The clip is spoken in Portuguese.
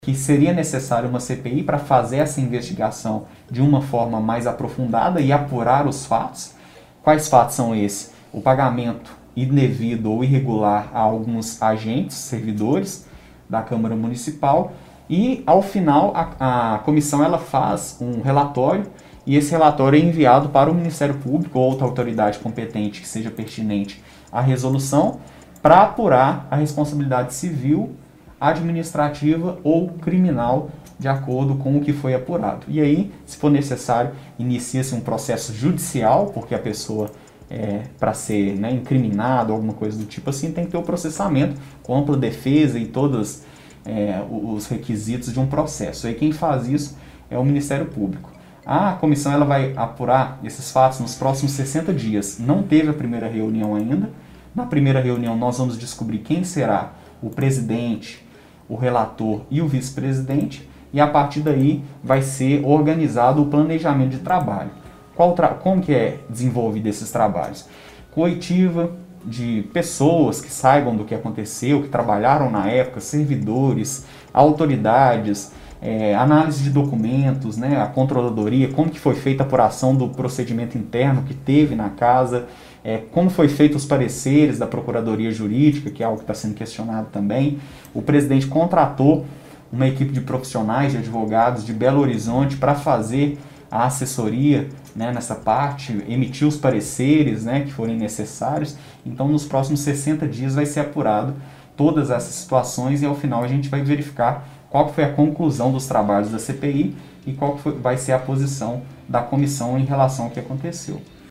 que seria necessário uma CPI para fazer essa investigação de uma forma mais aprofundada e apurar os fatos. Quais fatos são esses? O pagamento indevido ou irregular a alguns agentes, servidores da Câmara Municipal, e ao final a comissão ela faz um relatório e esse relatório é enviado para o Ministério Público ou outra autoridade competente que seja pertinente à resolução para apurar a responsabilidade civil, administrativa ou criminal de acordo com o que foi apurado. E aí, se for necessário, inicia-se um processo judicial, porque a pessoa, para ser incriminado, alguma coisa do tipo assim, tem que ter o processamento com ampla defesa e todos os requisitos de um processo. E quem faz isso é o Ministério Público. A comissão ela vai apurar esses fatos nos próximos 60 dias. Não teve a primeira reunião ainda. Na primeira reunião nós vamos descobrir quem será o presidente, o relator e o vice-presidente, e a partir daí vai ser organizado o planejamento de trabalho. Como que é desenvolvido esses trabalhos? Coletiva de pessoas que saibam do que aconteceu, que trabalharam na época, servidores, autoridades, análise de documentos, a controladoria, como que foi feita a apuração do procedimento interno que teve na casa, como foi feito os pareceres da Procuradoria Jurídica, que é algo que está sendo questionado também. O presidente contratou uma equipe de profissionais, de advogados de Belo Horizonte para fazer a assessoria nessa parte, emitir os pareceres que forem necessários. Então, nos próximos 60 dias vai ser apurado todas essas situações e ao final a gente vai verificar qual foi a conclusão dos trabalhos da CPI e qual vai ser a posição da comissão em relação ao que aconteceu.